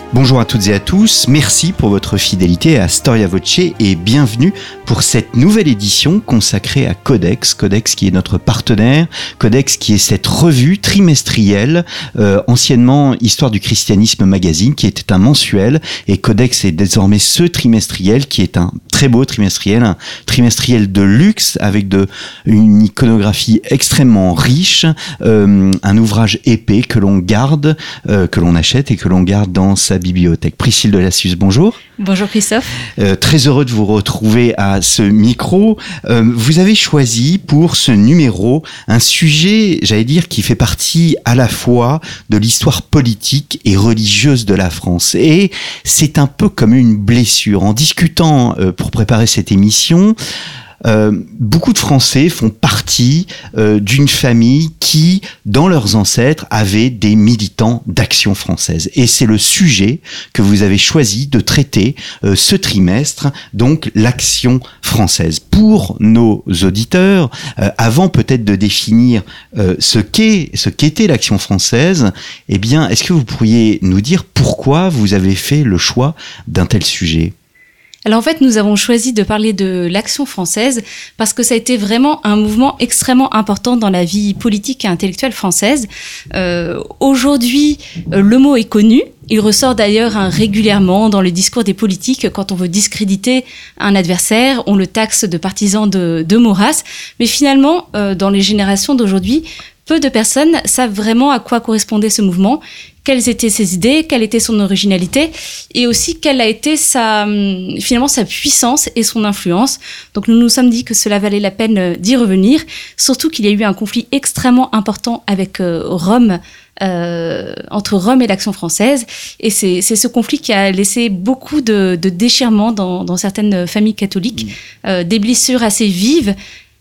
Bonjour à toutes et à tous, merci pour votre fidélité à Storia Voce et bienvenue pour cette nouvelle édition consacrée à Codex. Codex qui est notre partenaire, Codex qui est cette revue trimestrielle, anciennement Histoire du christianisme magazine, qui était un mensuel, et Codex est désormais ce trimestriel qui est un très beau trimestriel, un trimestriel de luxe avec une iconographie extrêmement riche, un ouvrage épais que l'on garde, que l'on achète et que l'on garde dans sa bibliothèque. Priscille de Lassus, bonjour. Bonjour Christophe. Très heureux de vous retrouver à ce micro. Vous avez choisi pour ce numéro un sujet, j'allais dire, qui fait partie à la fois de l'histoire politique et religieuse de la France. Et c'est un peu comme une blessure. En discutant pour préparer cette émission, beaucoup de Français font partie d'une famille qui, dans leurs ancêtres, avait des militants d'Action française. Et c'est le sujet que vous avez choisi de traiter ce trimestre, donc l'Action française. Pour nos auditeurs, avant peut-être de définir ce qu'était l'Action française, eh bien, est-ce que vous pourriez nous dire pourquoi vous avez fait le choix d'un tel sujet ? Alors en fait, nous avons choisi de parler de l'Action française parce que ça a été vraiment un mouvement extrêmement important dans la vie politique et intellectuelle française. Aujourd'hui, le mot est connu. Il ressort d'ailleurs régulièrement dans le discours des politiques quand on veut discréditer un adversaire, on le taxe de partisan de Maurras. Mais finalement, dans les générations d'aujourd'hui, peu de personnes savent vraiment à quoi correspondait ce mouvement, quelles étaient ses idées, quelle était son originalité et aussi quelle a été sa puissance et son influence. Donc nous nous sommes dit que cela valait la peine d'y revenir, surtout qu'il y a eu un conflit extrêmement important avec Rome, entre Rome et l'Action française. Et c'est ce conflit qui a laissé beaucoup de déchirements dans certaines familles catholiques, des blessures assez vives.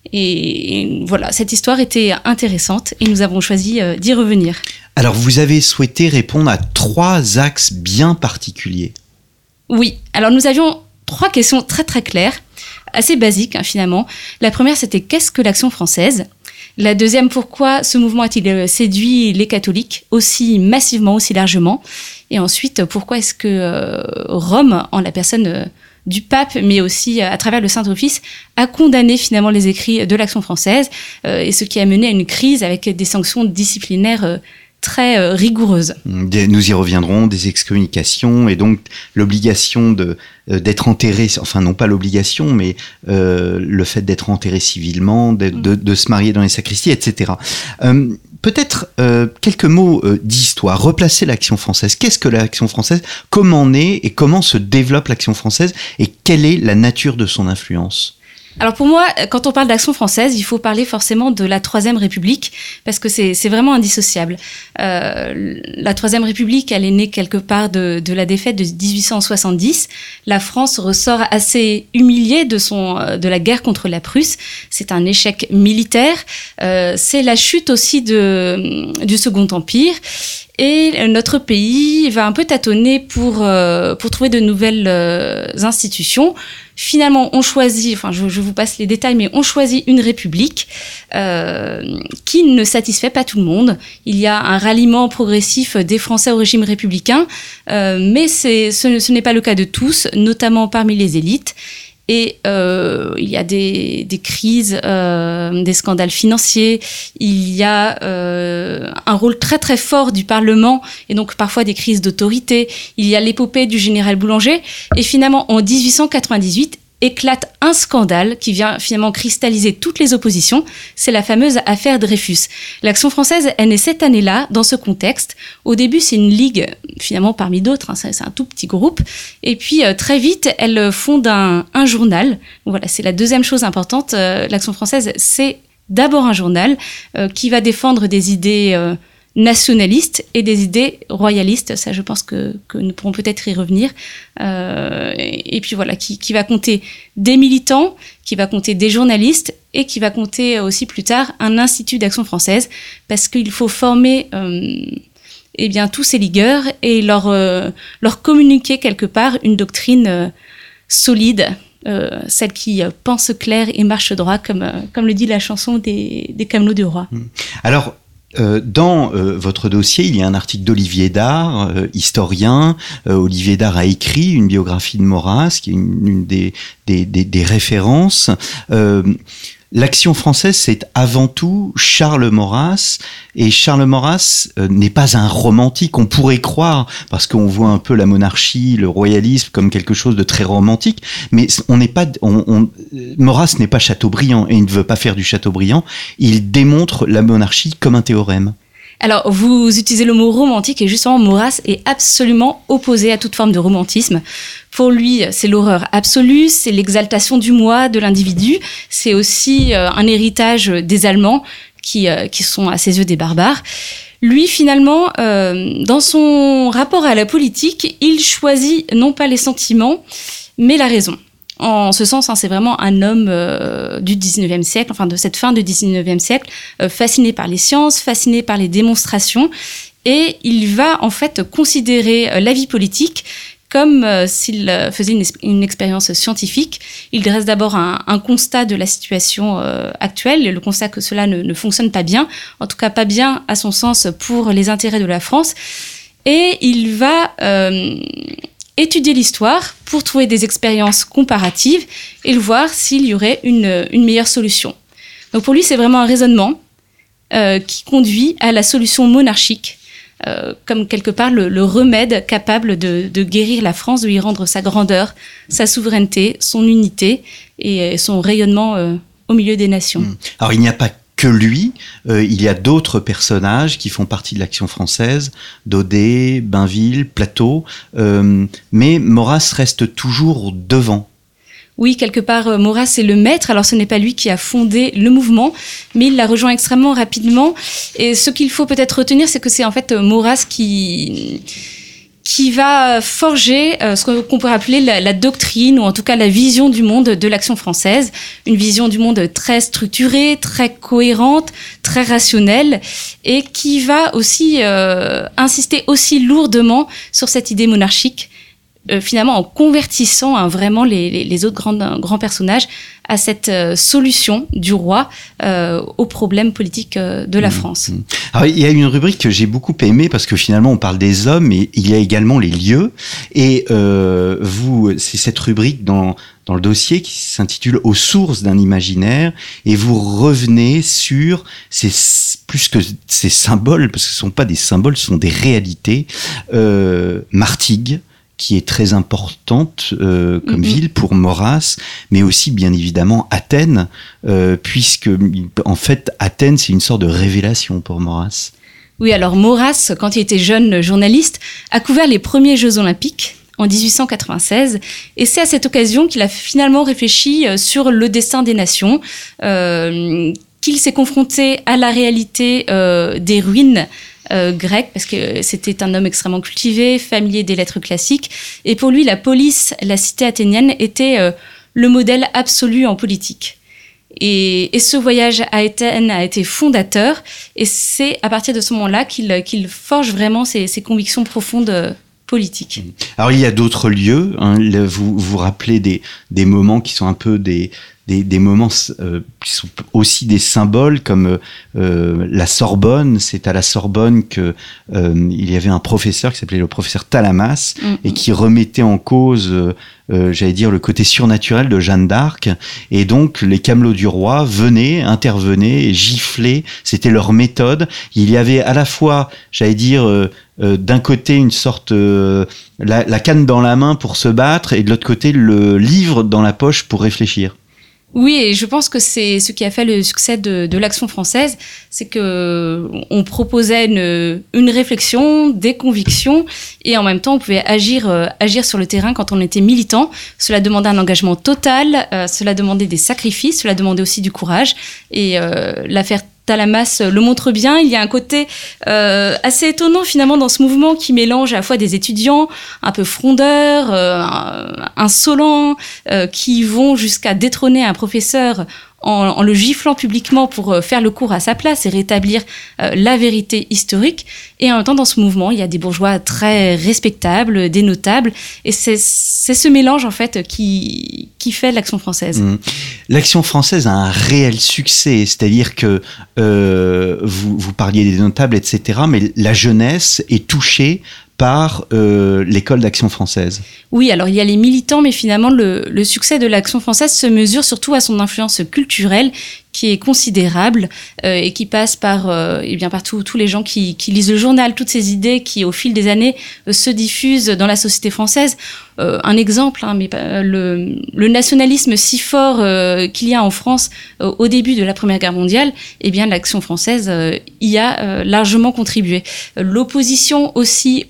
Et voilà, cette histoire était intéressante et nous avons choisi d'y revenir. Alors, vous avez souhaité répondre à 3 axes bien particuliers. Oui, alors nous avions 3 questions très très claires, assez basiques finalement. La première, c'était qu'est-ce que l'Action française ? La deuxième, pourquoi ce mouvement a-t-il séduit les catholiques aussi massivement, aussi largement ? Et ensuite, pourquoi est-ce que Rome, en la personne du pape, mais aussi à travers le Saint-Office, a condamné finalement les écrits de l'Action française, et ce qui a mené à une crise avec des sanctions disciplinaires très rigoureuses. Nous y reviendrons, des excommunications et donc l'obligation d'être enterré, enfin non pas l'obligation, mais le fait d'être enterré civilement, de se marier dans les sacristies, etc. Peut-être quelques mots d'histoire, replacer l'Action française. Qu'est-ce que l'Action française ? Comment naît et comment se développe l'Action française et quelle est la nature de son influence ? Alors pour moi, quand on parle d'Action française, il faut parler forcément de la Troisième République, parce que c'est vraiment indissociable. La Troisième République, elle est née quelque part de la défaite de 1870. La France ressort assez humiliée de la guerre contre la Prusse. C'est un échec militaire. C'est la chute aussi du Second Empire. Et notre pays va un peu tâtonner pour trouver de nouvelles institutions. Finalement, on choisit, je vous passe les détails, mais on choisit une république qui ne satisfait pas tout le monde. Il y a un ralliement progressif des Français au régime républicain, mais ce n'est pas le cas de tous, notamment parmi les élites. Et il y a des crises, des scandales financiers, il y a un rôle très très fort du Parlement et donc parfois des crises d'autorité, il y a l'épopée du général Boulanger et finalement en 1898 éclate un scandale qui vient finalement cristalliser toutes les oppositions, c'est la fameuse affaire Dreyfus. L'Action française est née cette année-là, dans ce contexte. Au début, c'est une ligue, finalement parmi d'autres, c'est un tout petit groupe. Et puis, très vite, elle fonde un journal. Voilà, c'est la deuxième chose importante. L'Action française, c'est d'abord un journal qui va défendre des idées nationalistes et des idées royalistes. Ça, je pense que nous pourrons peut-être y revenir. Et puis voilà, qui va compter des militants, qui va compter des journalistes et qui va compter aussi plus tard un institut d'Action française parce qu'il faut former tous ces ligueurs et leur communiquer quelque part une doctrine solide, celle qui pense clair et marche droit, comme le dit la chanson des Camelots du Roi. Alors, Dans votre dossier, il y a un article d'Olivier Dard, historien. Olivier Dard a écrit une biographie de Maurras, qui est une des références. L'Action française, c'est avant tout Charles Maurras, et Charles Maurras n'est pas un romantique, on pourrait croire, parce qu'on voit un peu la monarchie, le royalisme comme quelque chose de très romantique, mais Maurras n'est pas Chateaubriand, et il ne veut pas faire du Chateaubriand, il démontre la monarchie comme un théorème. Alors, vous utilisez le mot romantique et justement, Maurras est absolument opposé à toute forme de romantisme. Pour lui, c'est l'horreur absolue, c'est l'exaltation du moi, de l'individu. C'est aussi un héritage des Allemands qui sont à ses yeux des barbares. Lui, finalement, dans son rapport à la politique, il choisit non pas les sentiments, mais la raison. En ce sens, c'est vraiment un homme du 19e siècle, enfin de cette fin du 19e siècle, fasciné par les sciences, fasciné par les démonstrations, et il va en fait considérer la vie politique comme s'il faisait une expérience scientifique. Il dresse d'abord un constat de la situation actuelle, le constat que cela ne fonctionne pas bien, en tout cas pas bien à son sens pour les intérêts de la France, et il va étudier l'histoire pour trouver des expériences comparatives et voir s'il y aurait une meilleure solution. Donc pour lui, c'est vraiment un raisonnement qui conduit à la solution monarchique, comme quelque part le remède capable de guérir la France, de lui rendre sa grandeur, sa souveraineté, son unité et son rayonnement au milieu des nations. Alors il n'y a pas que lui, il y a d'autres personnages qui font partie de l'Action française, Daudet, Bainville, Plateau, mais Maurras reste toujours devant. Oui, quelque part, Maurras est le maître. Alors, ce n'est pas lui qui a fondé le mouvement, mais il l'a rejoint extrêmement rapidement. Et ce qu'il faut peut-être retenir, c'est que c'est en fait Maurras qui va forger ce qu'on pourrait appeler la doctrine, ou en tout cas la vision du monde de l'Action française. Une vision du monde très structurée, très cohérente, très rationnelle, et qui va aussi insister aussi lourdement sur cette idée monarchique, finalement en convertissant vraiment les autres grands personnages à cette solution du roi aux problèmes politiques de la France. Alors, il y a une rubrique que j'ai beaucoup aimée parce que finalement on parle des hommes, mais il y a également les lieux. Et c'est cette rubrique dans le dossier qui s'intitule « Aux sources d'un imaginaire » et vous revenez sur plus que ces symboles, parce que ce ne sont pas des symboles, ce sont des réalités. Martigues, qui est très importante comme ville pour Maurras, mais aussi bien évidemment Athènes, puisque en fait Athènes c'est une sorte de révélation pour Maurras. Oui, alors Maurras, quand il était jeune journaliste, a couvert les premiers Jeux Olympiques en 1896, et c'est à cette occasion qu'il a finalement réfléchi sur le destin des nations, qu'il s'est confronté à la réalité des ruines grec, parce que c'était un homme extrêmement cultivé, familier des lettres classiques, et pour lui la police, la cité athénienne, était le modèle absolu en politique. Et ce voyage à Athènes a été fondateur, et c'est à partir de ce moment-là qu'il forge vraiment ses convictions profondes politiques. Alors il y a d'autres lieux, hein, vous rappelez des moments qui sont un peu des moments qui sont aussi des symboles, comme la Sorbonne. C'est à la Sorbonne que il y avait un professeur qui s'appelait le professeur Talamas et qui remettait en cause j'allais dire le côté surnaturel de Jeanne d'Arc, et donc les camelots du roi intervenaient et giflaient, c'était leur méthode. Il y avait à la fois, j'allais dire, d'un côté une sorte la canne dans la main pour se battre, et de l'autre côté le livre dans la poche pour réfléchir. Oui, et je pense que c'est ce qui a fait le succès de l'Action française, c'est que on proposait une réflexion, des convictions, et en même temps on pouvait agir sur le terrain quand on était militant. Cela demandait un engagement total, cela demandait des sacrifices, cela demandait aussi du courage, et l'affaire Talamas le montre bien. Il y a un côté assez étonnant finalement dans ce mouvement qui mélange à la fois des étudiants un peu frondeurs, insolents, qui vont jusqu'à détrôner un professeur en le giflant publiquement pour faire le cours à sa place et rétablir la vérité historique. Et en même temps, dans ce mouvement, il y a des bourgeois très respectables, des notables, et c'est ce mélange en fait qui fait l'Action française. L'Action française a un réel succès, c'est-à-dire que vous parliez des notables, etc., mais la jeunesse est touchée par l'école d'Action française. Oui, alors il y a les militants, mais finalement le succès de l'Action française se mesure surtout à son influence culturelle, qui est considérable et qui passe par tous les gens qui lisent le journal, toutes ces idées qui, au fil des années, se diffusent dans la société française. Un exemple, le nationalisme si fort qu'il y a en France au début de la Première Guerre mondiale, eh bien l'Action française y a largement contribué. L'opposition aussi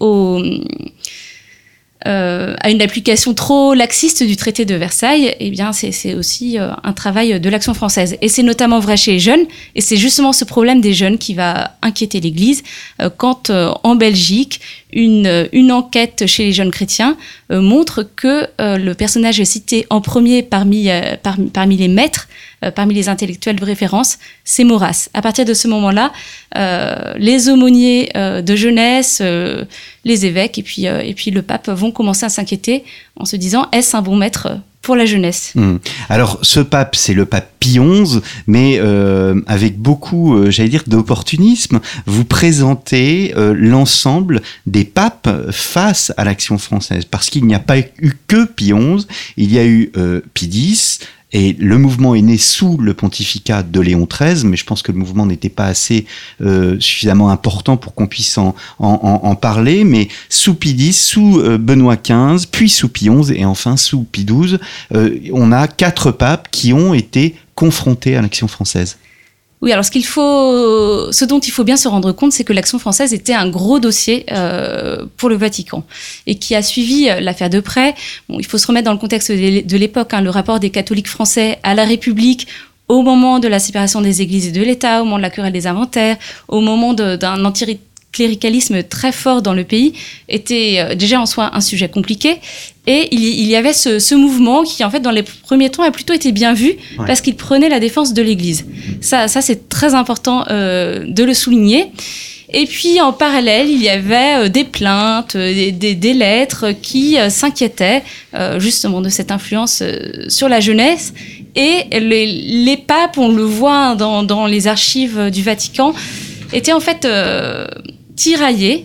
à une application trop laxiste du traité de Versailles, eh bien c'est aussi un travail de l'Action française. Et c'est notamment vrai chez les jeunes, et c'est justement ce problème des jeunes qui va inquiéter l'Église quand en Belgique, une enquête chez les jeunes chrétiens montre que le personnage cité en premier parmi les maîtres, parmi les intellectuels de référence, c'est Maurras. À partir de ce moment-là, les aumôniers de jeunesse, les évêques et puis le pape vont commencer à s'inquiéter en se disant « Est-ce un bon maître pour la jeunesse ?» Alors, ce pape, c'est le pape Pie XI, mais avec beaucoup, d'opportunisme, vous présentez l'ensemble des papes face à l'Action française. Parce qu'il n'y a pas eu que Pie XI, il y a eu Pie X, et le mouvement est né sous le pontificat de Léon XIII, mais je pense que le mouvement n'était pas assez suffisamment important pour qu'on puisse en parler. Mais sous Pie X, sous Benoît XV, puis sous Pie XI et enfin sous Pie XII, on a 4 papes qui ont été confrontés à l'Action française. Oui, alors ce dont il faut bien se rendre compte, c'est que l'Action française était un gros dossier pour le Vatican et qui a suivi l'affaire de près. Bon, il faut se remettre dans le contexte de l'époque, le rapport des catholiques français à la République au moment de la séparation des églises et de l'État, au moment de la querelle des inventaires, au moment d'un anticléricalisme très fort dans le pays, était déjà en soi un sujet compliqué. Et il y avait ce mouvement qui, en fait, dans les premiers temps, a plutôt été bien vu parce qu'il prenait la défense de l'Église. Ça c'est très important de le souligner. Et puis, en parallèle, il y avait des plaintes, des lettres qui s'inquiétaient justement de cette influence sur la jeunesse. Et les papes, on le voit dans les archives du Vatican, étaient en fait tiraillés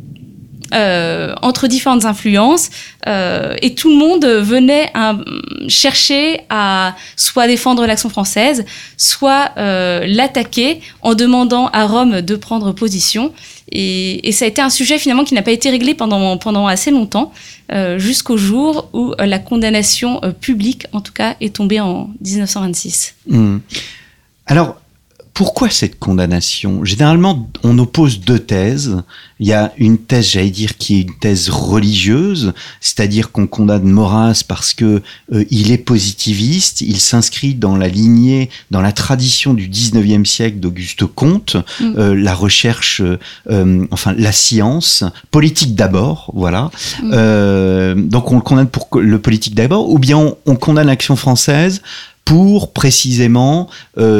entre différentes influences et tout le monde venait chercher à soit défendre l'Action française, soit l'attaquer en demandant à Rome de prendre position. Et ça a été un sujet finalement qui n'a pas été réglé pendant assez longtemps, jusqu'au jour où la condamnation publique, en tout cas, est tombée en 1926. Alors, pourquoi cette condamnation ? Généralement, on oppose 2 thèses. Il y a une thèse, qui est une thèse religieuse, c'est-à-dire qu'on condamne Maurras parce que il est positiviste, il s'inscrit dans la lignée, dans la tradition du 19e siècle d'Auguste Comte, la recherche, la science, politique d'abord, voilà. Donc on le condamne pour le politique d'abord, ou bien on condamne l'Action française pour précisément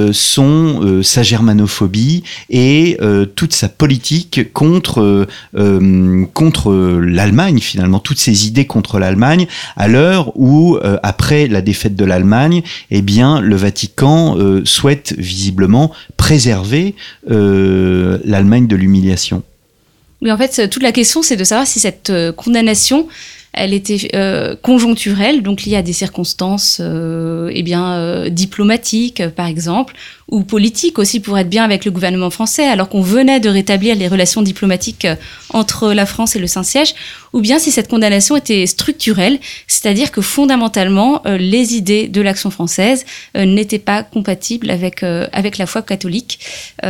sa germanophobie et toute sa politique contre l'Allemagne, finalement, toutes ses idées contre l'Allemagne, à l'heure où, après la défaite de l'Allemagne, eh bien, le Vatican souhaite visiblement préserver l'Allemagne de l'humiliation. Oui, en fait, toute la question, c'est de savoir si cette condamnation, elle était conjoncturelle, donc liée à des circonstances diplomatiques, par exemple, ou politiques aussi, pour être bien avec le gouvernement français, alors qu'on venait de rétablir les relations diplomatiques entre la France et le Saint-Siège, ou bien si cette condamnation était structurelle, c'est-à-dire que fondamentalement, les idées de l'Action française n'étaient pas compatibles avec la foi catholique.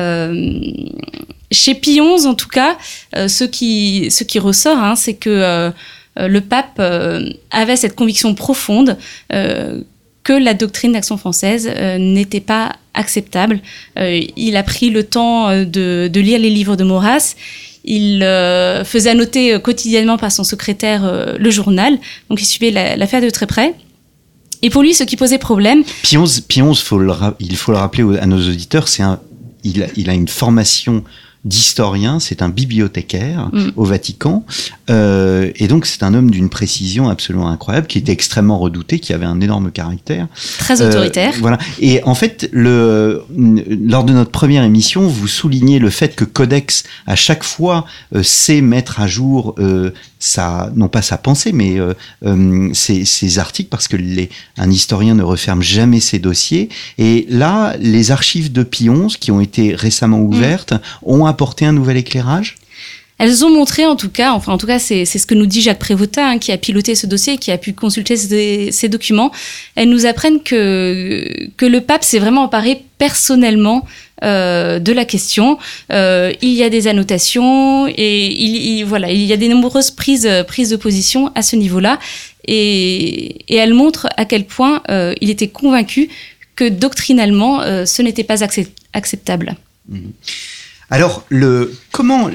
Chez Pie XI, en tout cas, ce qui ressort, c'est que le pape avait cette conviction profonde que la doctrine d'Action française n'était pas acceptable. Il a pris le temps de lire les livres de Maurras. Il faisait noter quotidiennement par son secrétaire le journal. Donc, il suivait l'affaire de très près. Et pour lui, ce qui posait problème... Pie XI, il faut le rappeler à nos auditeurs, il a une formation d'historien, c'est un bibliothécaire au Vatican, et donc c'est un homme d'une précision absolument incroyable, qui était extrêmement redouté, qui avait un énorme caractère. Très autoritaire. Voilà. Et en fait, lors de notre première émission, vous soulignez le fait que Codex, à chaque fois, sait mettre à jour non pas sa pensée, mais ses articles, parce que un historien ne referme jamais ses dossiers. Et là, les archives de Pie XI, qui ont été récemment ouvertes, ont apporté un nouvel éclairage. Elles ont montré, en tout cas, c'est ce que nous dit Jacques Prévota, qui a piloté ce dossier, qui a pu consulter ces documents. Elles nous apprennent que le pape s'est vraiment emparé personnellement de la question. Il y a des annotations et il y a des nombreuses prises de position à ce niveau-là. Et elles montrent à quel point il était convaincu que doctrinalement, ce n'était pas acceptable. Alors, comment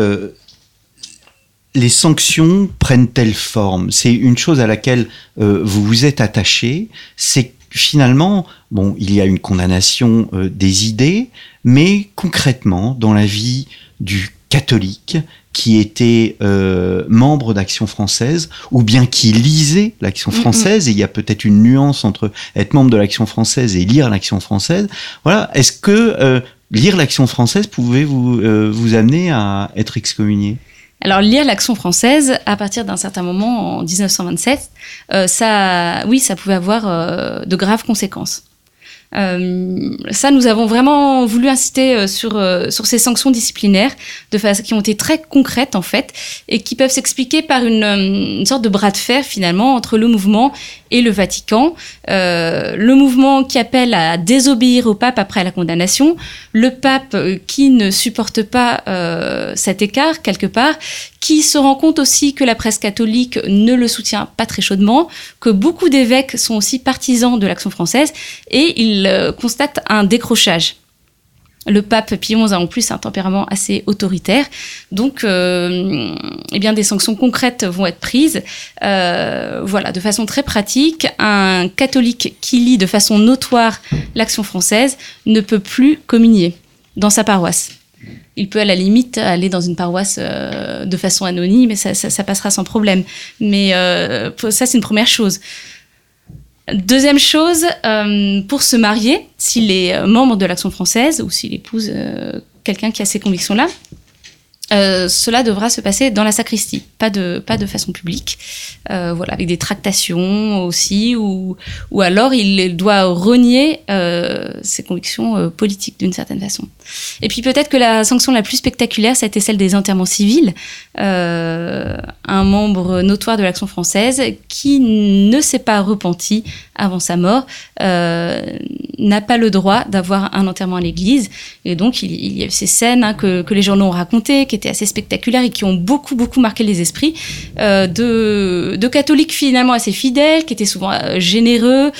les sanctions prennent-elles forme ? C'est une chose à laquelle vous vous êtes attaché, c'est finalement, il y a une condamnation des idées, mais concrètement, dans la vie du catholique qui était membre d'Action française, ou bien qui lisait l'Action française, et il y a peut-être une nuance entre être membre de l'Action française et lire l'Action française. Voilà, est-ce que lire l'Action française pouvait vous amener à être excommunié ? Alors, lire l'Action française, à partir d'un certain moment, en 1927, ça pouvait avoir de graves conséquences. Ça, nous avons vraiment voulu insister sur ces sanctions disciplinaires qui ont été très concrètes en fait et qui peuvent s'expliquer par une sorte de bras de fer finalement entre le mouvement et le Vatican. Le mouvement qui appelle à désobéir au pape après la condamnation, le pape qui ne supporte pas cet écart quelque part, qui se rend compte aussi que la presse catholique ne le soutient pas très chaudement, que beaucoup d'évêques sont aussi partisans de l'Action française, et il constate un décrochage. Le pape Pie XI a en plus un tempérament assez autoritaire, donc des sanctions concrètes vont être prises. De façon très pratique, un catholique qui lit de façon notoire l'Action française ne peut plus communier dans sa paroisse. Il peut à la limite aller dans une paroisse de façon anonyme, et ça passera sans problème. Mais ça, c'est une première chose. Deuxième chose, pour se marier, s'il est membre de l'Action française ou s'il épouse quelqu'un qui a ces convictions-là, cela devra se passer dans la sacristie, pas de façon publique, avec des tractations aussi, ou alors il doit renier ses convictions politiques d'une certaine façon. Et puis peut-être que la sanction la plus spectaculaire, ça a été celle des enterrements civils. Un membre notoire de l'Action française qui ne s'est pas repenti avant sa mort n'a pas le droit d'avoir un enterrement à l'église. Et donc il y a eu ces scènes que les journaux ont racontées, qui étaient assez spectaculaires et qui ont beaucoup marqué les esprits de catholiques finalement assez fidèles, qui étaient souvent généreux,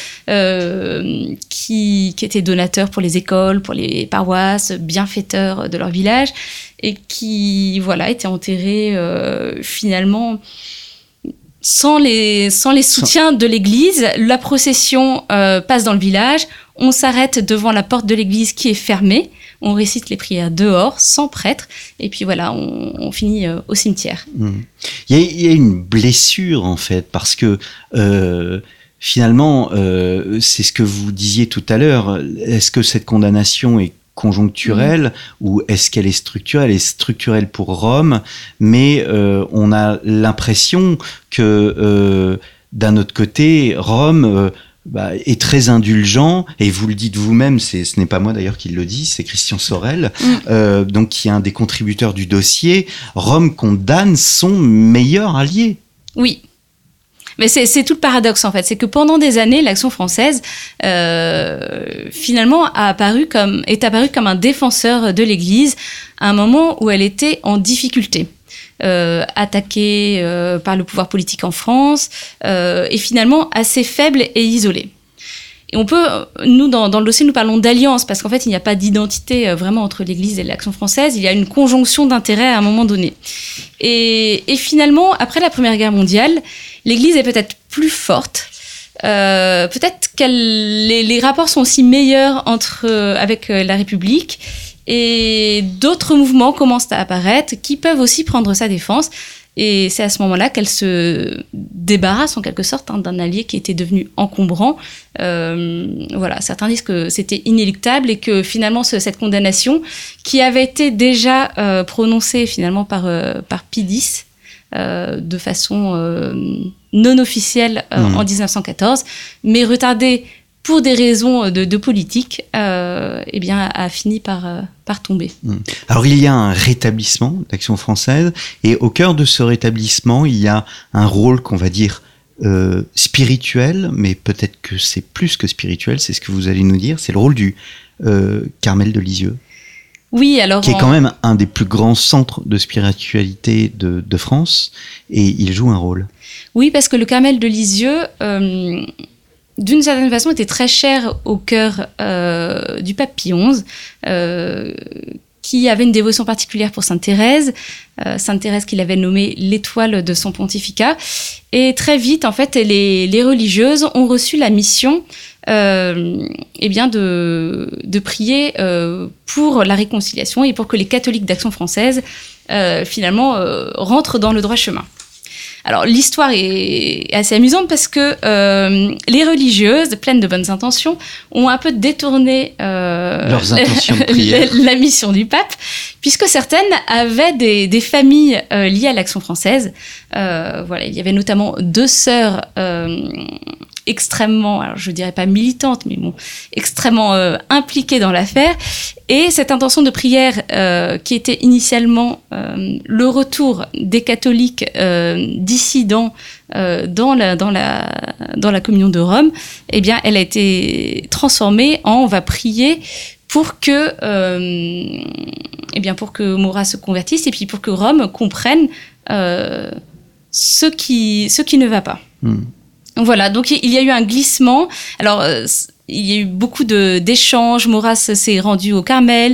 qui étaient donateurs pour les écoles, pour les paroisses, bienfaiteurs de leur village, et qui étaient enterrés finalement sans les soutiens de l'église. La procession passe dans le village, on s'arrête devant la porte de l'église qui est fermée, on récite les prières dehors, sans prêtre, et puis on finit au cimetière. Il y a une blessure, en fait, parce que finalement, c'est ce que vous disiez tout à l'heure, est-ce que cette condamnation est conjoncturelle ou est-ce qu'elle est structurelle ? Elle est structurelle pour Rome, mais on a l'impression que d'un autre côté, Rome est très indulgent, et vous le dites vous-même, ce n'est pas moi d'ailleurs qui le dit, c'est Christian Sorel, donc qui est un des contributeurs du dossier. Rome condamne son meilleur allié. Oui. Mais c'est tout le paradoxe en fait, c'est que pendant des années, l'Action française finalement est apparue comme un défenseur de l'Église à un moment où elle était en difficulté. Attaquée par le pouvoir politique en France, et finalement assez faible et isolée. Et on peut, nous, dans le dossier, nous parlons d'alliance, parce qu'en fait, il n'y a pas d'identité vraiment entre l'Église et l'Action française, il y a une conjonction d'intérêts à un moment donné. Et finalement, après la Première Guerre mondiale, l'Église est peut-être plus forte, peut-être que les rapports sont aussi meilleurs avec la République, et d'autres mouvements commencent à apparaître qui peuvent aussi prendre sa défense. Et c'est à ce moment-là qu'elle se débarrasse en quelque sorte d'un allié qui était devenu encombrant. Voilà, certains disent que c'était inéluctable et que finalement cette condamnation, qui avait été déjà prononcée finalement par Pie X de façon non officielle en 1914, mais retardée pour des raisons de politique, eh bien, a fini par tomber. Alors, il y a un rétablissement de l'Action française, et au cœur de ce rétablissement, il y a un rôle qu'on va dire spirituel, mais peut-être que c'est plus que spirituel, c'est ce que vous allez nous dire, c'est le rôle du Carmel de Lisieux. Oui, alors qui est quand même un des plus grands centres de spiritualité de France, et il joue un rôle. Oui, parce que le Carmel de Lisieux, d'une certaine façon, était très cher au cœur du pape Pie XI, qui avait une dévotion particulière pour Sainte Thérèse qu'il avait nommée l'étoile de son pontificat. Et très vite, en fait, les religieuses ont reçu la mission eh bien de prier pour la réconciliation et pour que les catholiques d'Action française, finalement, rentrent dans le droit chemin. Alors, l'histoire est assez amusante parce que les religieuses, pleines de bonnes intentions, ont un peu détourné leurs intentions de prière. la mission du pape, puisque certaines avaient des familles liées à l'Action française. Voilà, il y avait notamment 2 sœurs extrêmement, alors je dirais pas militantes, mais bon, extrêmement impliquées dans l'affaire. Et cette intention de prière, qui était initialement le retour des catholiques dissidents dans la communion de Rome, eh bien, elle a été transformée en on va prier pour que Maurras se convertisse et puis pour que Rome comprenne ce qui ne va pas. Voilà, donc il y a eu un glissement. Alors, il y a eu beaucoup d'échanges. Maurras s'est rendu au Carmel.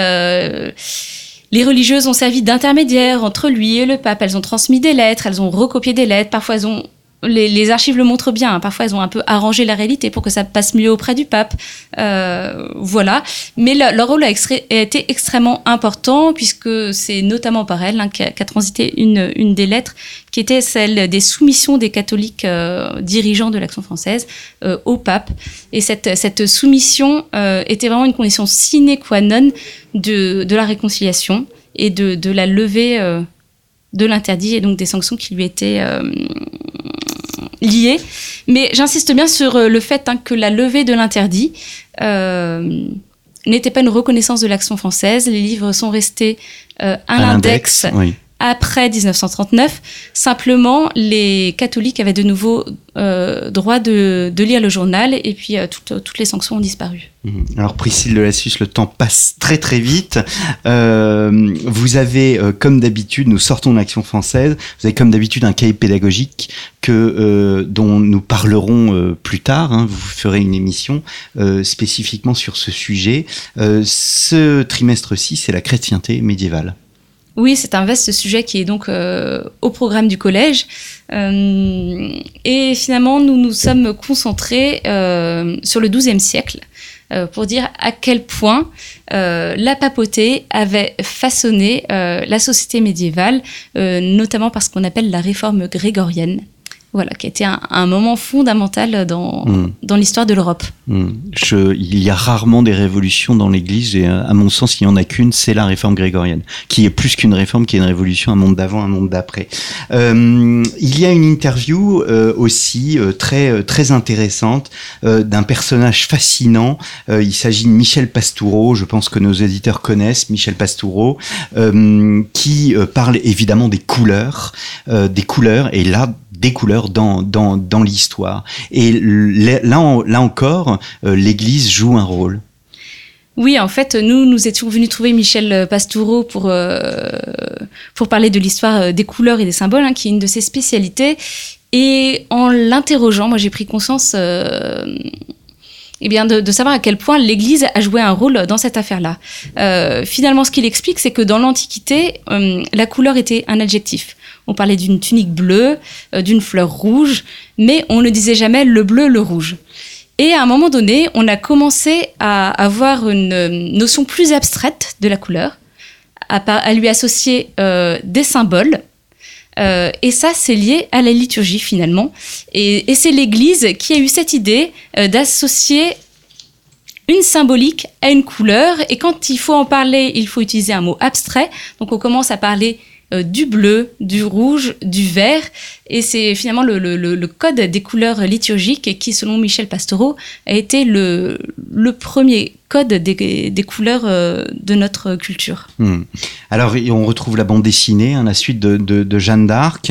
Les religieuses ont servi d'intermédiaires entre lui et le pape. Elles ont transmis des lettres, elles ont recopié des lettres. Parfois, elles ont... Les archives le montrent bien. Hein. Parfois, elles ont un peu arrangé la réalité pour que ça passe mieux auprès du pape. Voilà. Mais leur rôle a été extrêmement important, puisque c'est notamment par elle qu'a transité une des lettres qui était celle des soumissions des catholiques dirigeants de l'Action française au pape. Et cette soumission était vraiment une condition sine qua non de la réconciliation et de la levée de l'interdit et donc des sanctions qui lui étaient liées. Mais j'insiste bien sur le fait que la levée de l'interdit n'était pas une reconnaissance de l'Action française. Les livres sont restés à l'index. Oui. Après 1939, simplement, les catholiques avaient de nouveau droit de lire le journal, et puis toutes les sanctions ont disparu. Alors Priscille de Lassus, le temps passe très très vite. Vous avez, comme d'habitude, nous sortons de l'Action française, vous avez comme d'habitude un cahier pédagogique dont nous parlerons plus tard. Vous ferez une émission spécifiquement sur ce sujet. Ce trimestre-ci, c'est la chrétienté médiévale. Oui, c'est un vaste sujet qui est donc au programme du collège. Et finalement, nous nous sommes concentrés sur le XIIe siècle pour dire à quel point la papauté avait façonné la société médiévale, notamment par ce qu'on appelle la réforme grégorienne. Voilà, qui a été un moment fondamental dans l'histoire de l'Europe. Il y a rarement des révolutions dans l'Église, et à mon sens, il n'y en a qu'une, c'est la réforme grégorienne, qui est plus qu'une réforme, qui est une révolution, un monde d'avant, un monde d'après. Il y a une interview aussi très, très intéressante d'un personnage fascinant. Il s'agit de Michel Pastoureau, je pense que nos éditeurs connaissent Michel Pastoureau, qui parle évidemment des couleurs, et là, des couleurs dans l'histoire. Et là encore, l'Église joue un rôle. Oui, en fait, nous étions venus trouver Michel Pastoureau pour parler de l'histoire des couleurs et des symboles, qui est une de ses spécialités. Et en l'interrogeant, moi j'ai pris conscience eh bien de savoir à quel point l'Église a joué un rôle dans cette affaire-là. Finalement, ce qu'il explique, c'est que dans l'Antiquité, la couleur était un adjectif. On parlait d'une tunique bleue, d'une fleur rouge, mais on ne disait jamais le bleu, le rouge. Et à un moment donné, on a commencé à avoir une notion plus abstraite de la couleur, à lui associer des symboles. Et ça, c'est lié à la liturgie finalement. Et c'est l'Église qui a eu cette idée d'associer une symbolique à une couleur. Et quand il faut en parler, il faut utiliser un mot abstrait. Donc on commence à parler du bleu, du rouge, du vert. Et c'est finalement le code des couleurs liturgiques qui, selon Michel Pastoureau, a été le premier code des couleurs de notre culture. Alors, on retrouve la bande dessinée, la suite de Jeanne d'Arc,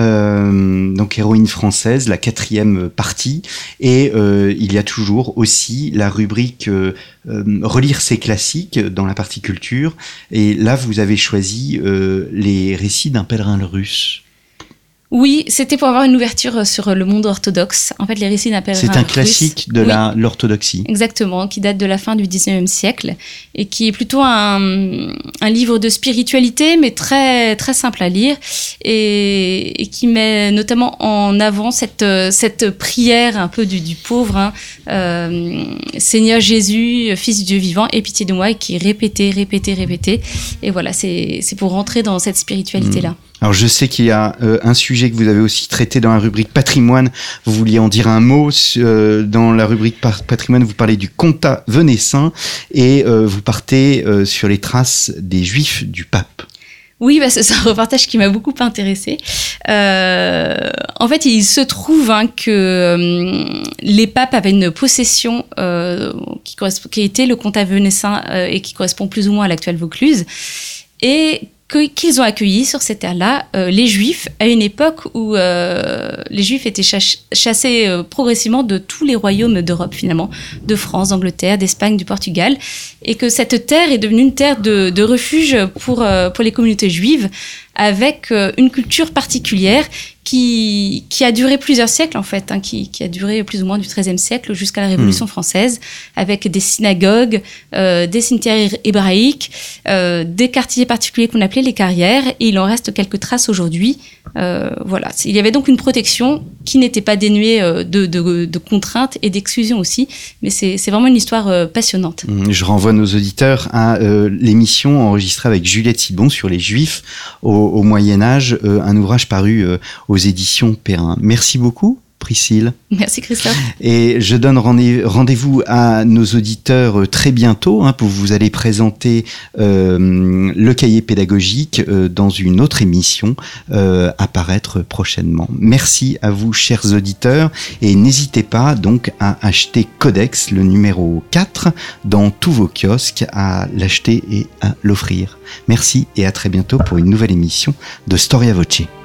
donc héroïne française, la 4e partie. Et il y a toujours aussi la rubrique relire ses classiques dans la partie culture. Et là, vous avez choisi les récits d'un pèlerin russe. Oui, c'était pour avoir une ouverture sur le monde orthodoxe. En fait, les récits d'un pèlerin russe. C'est un classique de l'orthodoxie. Exactement, qui date de la fin du 19e siècle et qui est plutôt un livre de spiritualité, mais très, très simple à lire et qui met notamment en avant cette prière un peu du pauvre, Seigneur Jésus, Fils du Dieu vivant, aie pitié de moi, et qui est répété. Et voilà, c'est pour rentrer dans cette spiritualité-là. Alors je sais qu'il y a un sujet que vous avez aussi traité dans la rubrique patrimoine. Vous vouliez en dire un mot dans la rubrique patrimoine. Vous parlez du comtat venessin et vous partez sur les traces des Juifs du pape. Oui, c'est un reportage qui m'a beaucoup intéressée. En fait, il se trouve que les papes avaient une possession qui était le comtat venessin et qui correspond plus ou moins à l'actuelle Vaucluse. Et qu'ils ont accueilli sur ces terres-là les Juifs à une époque où les Juifs étaient chassés progressivement de tous les royaumes d'Europe finalement, de France, d'Angleterre, d'Espagne, du Portugal, et que cette terre est devenue une terre de refuge pour les communautés juives, avec une culture particulière qui a duré plusieurs siècles en fait, qui a duré plus ou moins du XIIIe siècle jusqu'à la Révolution française, avec des synagogues, des cimetières hébraïques, des quartiers particuliers qu'on appelait les carrières, et il en reste quelques traces aujourd'hui. Voilà, il y avait donc une protection qui n'était pas dénuée de contraintes et d'exclusion aussi, mais c'est vraiment une histoire passionnante. Je renvoie nos auditeurs à l'émission enregistrée avec Juliette Sidbon sur les Juifs au Moyen-Âge, un ouvrage paru aux éditions Perrin. Merci beaucoup, Priscille. Merci, Christophe. Et je donne rendez-vous à nos auditeurs très bientôt, pour vous allez présenter le cahier pédagogique dans une autre émission à paraître prochainement. Merci à vous, chers auditeurs, et n'hésitez pas donc à acheter Codex, le numéro 4, dans tous vos kiosques, à l'acheter et à l'offrir. Merci et à très bientôt pour une nouvelle émission de Storia Voce.